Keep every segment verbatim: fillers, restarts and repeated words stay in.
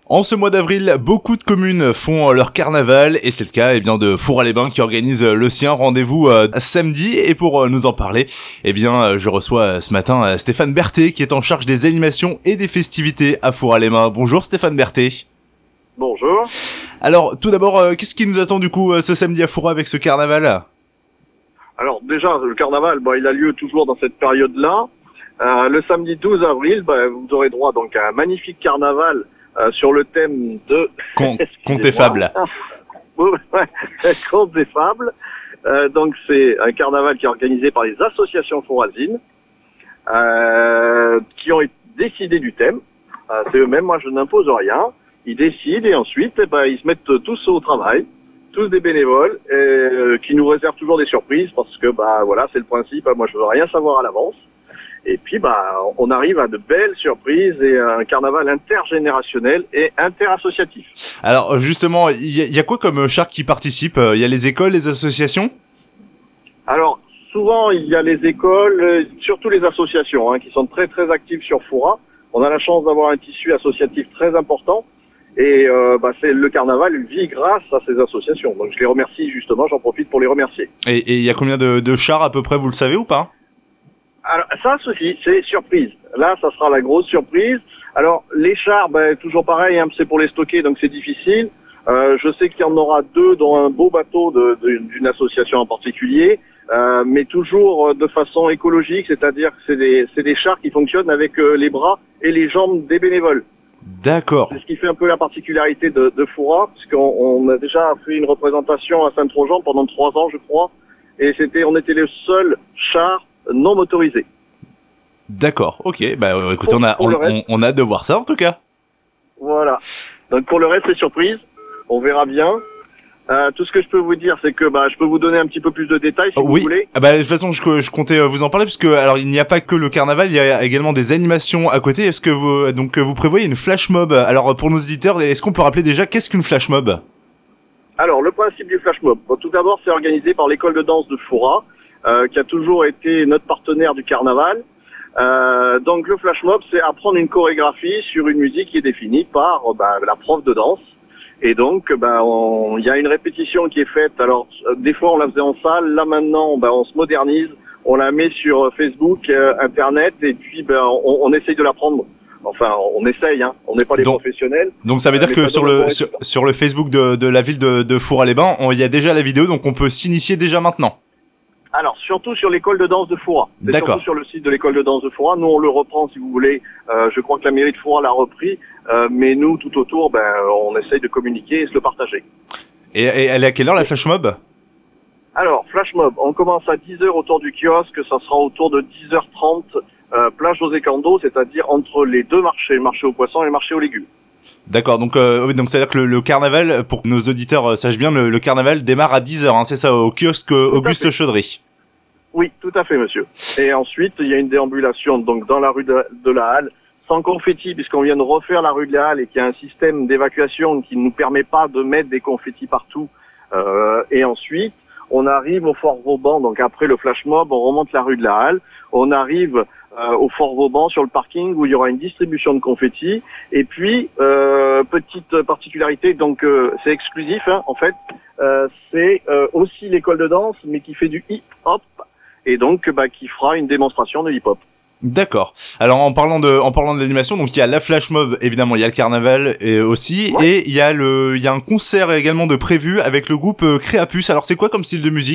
En ce mois d'avril, beaucoup de communes font leur carnaval et c'est le cas eh bien de Fourras-les-Bains qui organise le sien. Rendez-vous euh, samedi et pour euh, nous en parler, eh bien euh, je reçois euh, ce matin euh, Stéphane Berthet qui est en charge des animations et des festivités à Fourras-les-Bains. Bonjour Stéphane Berthet. Bonjour. Alors tout d'abord, euh, qu'est-ce qui nous attend du coup euh, ce samedi à Fourras avec ce carnaval ? Alors déjà, le carnaval, bah, il a lieu toujours dans cette période-là. Euh, le samedi douze avril, bah, vous aurez droit donc à un magnifique carnaval euh, sur le thème de... Con- Contes et fables. Contes et fables. Euh, donc c'est un carnaval qui est organisé par les associations fourrasines euh, qui ont décidé du thème. Euh, c'est eux-mêmes, moi je n'impose rien. Ils décident et ensuite eh ben, ils se mettent tous au travail, tous des bénévoles et, euh, qui nous réservent toujours des surprises parce que bah voilà c'est le principe. Moi je veux rien savoir à l'avance. Et puis, bah, on arrive à de belles surprises et un carnaval intergénérationnel et interassociatif. Alors, justement, il y, y a quoi comme chars qui participent ? Il y a les écoles, les associations ? Alors, souvent, il y a les écoles, surtout les associations, hein, qui sont très, très actives sur Fourras. On a la chance d'avoir un tissu associatif très important. Et euh, bah, c'est le carnaval vit grâce à ces associations. Donc, je les remercie, justement, j'en profite pour les remercier. Et il y a combien de, de chars à peu près, vous le savez ou pas ? Alors, ça, ceci, c'est surprise. Là, ça sera la grosse surprise. Alors, les chars, ben, toujours pareil, hein, c'est pour les stocker, donc c'est difficile. Euh, je sais qu'il y en aura deux, dont un beau bateau de, de, d'une association en particulier, euh, mais toujours de façon écologique, c'est-à-dire que c'est des, c'est des chars qui fonctionnent avec euh, les bras et les jambes des bénévoles. D'accord. C'est ce qui fait un peu la particularité de, de Fourras, puisqu'on on a déjà fait une représentation à Saint-Trojan pendant trois ans, je crois, et c'était, on était les seuls chars non motorisé. D'accord, ok. Bah euh, écoutez, on a on, on, on a hâte de voir ça en tout cas. Voilà. Donc pour le reste, c'est surprise. On verra bien. Euh, tout ce que je peux vous dire, c'est que bah je peux vous donner un petit peu plus de détails si oh, vous oui. voulez. Ah bah de toute façon, je, je comptais vous en parler parce que alors il n'y a pas que le carnaval, il y a également des animations à côté. Est-ce que vous donc vous prévoyez une flash mob ? Alors pour nos auditeurs, est-ce qu'on peut rappeler déjà qu'est-ce qu'une flash mob ? Alors le principe du flash mob. Bon, tout d'abord, c'est organisé par l'école de danse de Fourras. Euh, qui a toujours été notre partenaire du carnaval. Euh, donc le flash mob, c'est apprendre une chorégraphie sur une musique qui est définie par bah, la prof de danse. Et donc, bah, il y a une répétition qui est faite. Alors, euh, des fois, on la faisait en salle. Là, maintenant, bah, on se modernise. On la met sur Facebook, euh, Internet, et puis bah, on, on essaye de l'apprendre. Enfin, on essaye, hein. On n'est pas des donc, professionnels. Donc ça veut dire euh, que sur le sur, sur le Facebook de, de la ville de, de Fourras-les-Bains, il y a déjà la vidéo, donc on peut s'initier déjà maintenant. Alors, surtout sur l'école de danse de Fourras. C'est D'accord. Surtout sur le site de l'école de danse de Fourras. Nous, on le reprend, si vous voulez. Euh, je crois que la mairie de Fourras l'a repris. Euh, mais nous, tout autour, ben, on essaye de communiquer et se le partager. Et, et elle est à quelle heure, la flash mob ? Alors, flash mob, on commence à dix heures autour du kiosque. Ça sera autour de dix heures trente, euh, place José Cando, c'est-à-dire entre les deux marchés, le marché aux poissons et le marché aux légumes. D'accord, donc euh, oui, donc c'est-à-dire que le, le carnaval, pour que nos auditeurs euh, sachent bien, le, le carnaval démarre à dix heures, hein, c'est ça, au kiosque euh, Auguste Chaudry. Oui, tout à fait, monsieur. Et ensuite, il y a une déambulation donc dans la rue de, de la Halle, sans confettis, puisqu'on vient de refaire la rue de la Halle et qu'il y a un système d'évacuation qui ne nous permet pas de mettre des confettis partout. Euh, et ensuite, on arrive au Fort Vauban, donc après le flash mob, on remonte la rue de la Halle, on arrive euh, au Fort Vauban sur le parking où il y aura une distribution de confettis. Et puis, euh, petite particularité, donc euh, c'est exclusif, hein, en fait, euh, c'est euh, aussi l'école de danse, mais qui fait du hip-hop. Et donc, bah, qui fera une démonstration de hip-hop. D'accord. Alors, en parlant de, en parlant de l'animation, donc il y a la flash mob, évidemment, il y a le carnaval et aussi, ouais. Et il y a le, il y a un concert également de prévu avec le groupe euh, Créapus. Alors, c'est quoi comme style de musique ?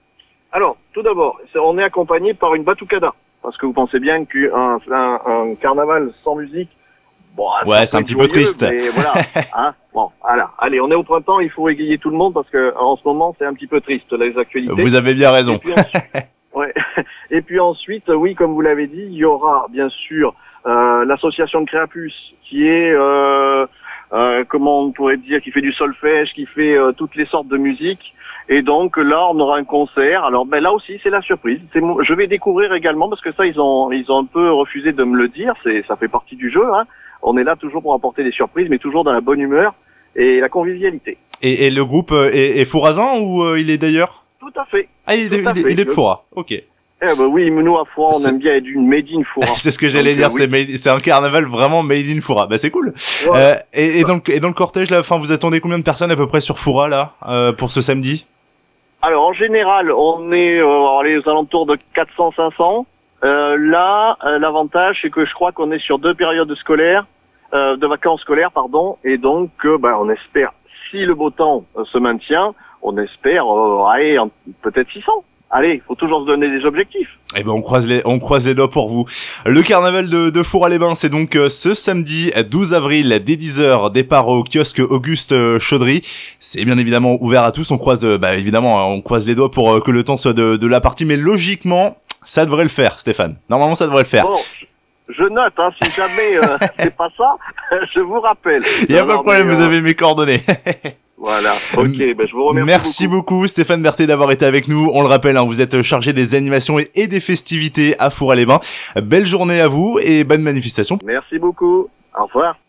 Alors, tout d'abord, on est accompagné par une batucada, parce que vous pensez bien qu'un un, un carnaval sans musique, bon, ouais, c'est un petit joyeux, peu triste. Mais voilà, hein. Bon, voilà. Allez, on est au printemps, il faut égayer tout le monde parce que en ce moment, c'est un petit peu triste les actualités. Vous avez bien raison. Ouais. Et puis ensuite, oui, comme vous l'avez dit, il y aura bien sûr euh, l'association de Créapus qui est, euh, euh, comment on pourrait dire, qui fait du solfège, qui fait euh, toutes les sortes de musique. Et donc là, on aura un concert. Alors ben là aussi, c'est la surprise. C'est mon... Je vais découvrir également parce que ça, ils ont, ils ont un peu refusé de me le dire. C'est, ça fait partie du jeu. Hein. On est là toujours pour apporter des surprises, mais toujours dans la bonne humeur et la convivialité. Et, et le groupe est, est fourrasin ou euh, il est d'ailleurs ? Tout à fait. Ah, il est, il est, il est de Fourras. Ok. Eh ben oui, mais nous à Foura, on C'est- aime bien être une made in Foura. C'est ce que j'allais Donc, euh, dire, oui. c'est made- c'est un carnaval vraiment made in Foura. Bah c'est cool. Ouais. Euh, et, et, dans le, et dans le cortège là, enfin vous attendez combien de personnes à peu près sur Foura là euh, pour ce samedi? Alors en général, on est euh, allez, aux alentours de quatre cents à cinq cents. Euh, là, euh, l'avantage, c'est que je crois qu'on est sur deux périodes scolaires, euh, de vacances scolaires, pardon, et donc, euh, bah, on espère, si le beau temps euh, se maintient, on espère, euh, allez, en- peut-être six cents. Allez, il faut toujours se donner des objectifs. Eh ben on croise les on croise les doigts pour vous. Le carnaval de, de Foura-les-Bains, c'est donc euh, ce samedi douze avril dès dix heures, départ au kiosque Auguste euh, Chaudry. C'est bien évidemment ouvert à tous. On croise euh, bah évidemment hein, on croise les doigts pour euh, que le temps soit de, de la partie, mais logiquement ça devrait le faire, Stéphane. Normalement ça devrait le faire. Bon, je, je note, hein, si jamais euh, c'est pas ça, je vous rappelle. Il y a pas de Alors, problème, mais, vous euh, avez mes coordonnées. Voilà, ok, ben je vous remercie Merci beaucoup. beaucoup Stéphane Berthet d'avoir été avec nous. On le rappelle, hein, vous êtes chargé des animations et, et des festivités à Foura-les-Bains. Belle journée à vous et bonne manifestation. Merci beaucoup, au revoir.